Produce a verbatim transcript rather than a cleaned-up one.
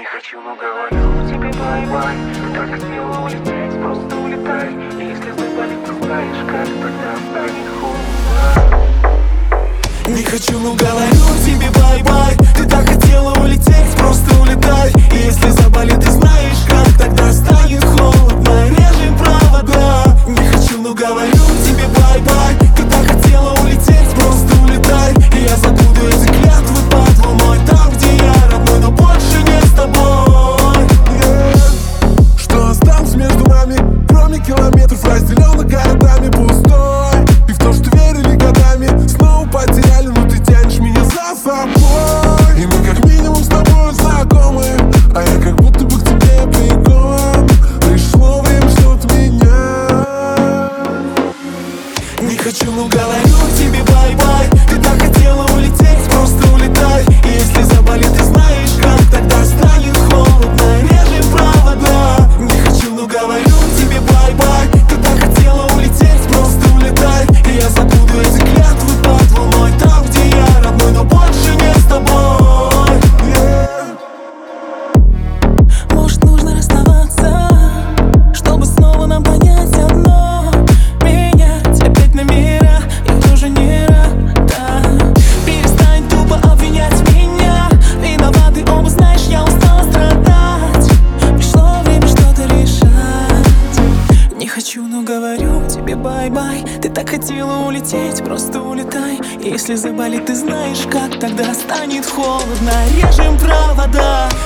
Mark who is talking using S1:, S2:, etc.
S1: Не хочу, но говорю тебе бай-бай. Ты так хотела улететь, просто улетай. И если заболит, ты знаешь, как тогда станет холодно.
S2: Не хочу, но говорю тебе бай-бай. Ты так хотела улететь, просто улетай. И если заболит, ты знаешь, как тогда станет холодно. Режем провода. Не хочу, но говорю тебе бай-бай. Ты так хотела улететь, просто улетай. И я забуду эти клятвы под луной. Там, где я родной, но больше не с тобой. yeah. Что осталось между нами, кроме километров, разделенных городами пустой. И в то, что верили годами, снова потеряли, но ты тянешь меня за собой. И мы как минимум с тобой знакомы, а я как будто бы к тебе бегом. Пришло время что-то менять. Не хочу, но говорю тебе бай-бай. Ты так хотела улететь, просто улетай. И если заболит, ты знаешь, как тогда станет холодно. Режем провода. Не хочу, но говорю тебе бай-бай. Ты так хотела улететь, просто улетай. И я забуду эти клятвы под луной. Там, где я родной, но больше не с тобой. yeah.
S3: Может, нужно расставаться, чтобы снова нам понять одно. Менять опять номера, я уже не рада. Перестань тупо обвинять меня. Виноваты оба, знаешь, я устала страдать. Пришло время что-то решать. Не хочу, но говорю тебе бай-бай. Ты так хотела улететь, просто улетай. И если заболит, ты знаешь, как тогда станет холодно. Режем провода.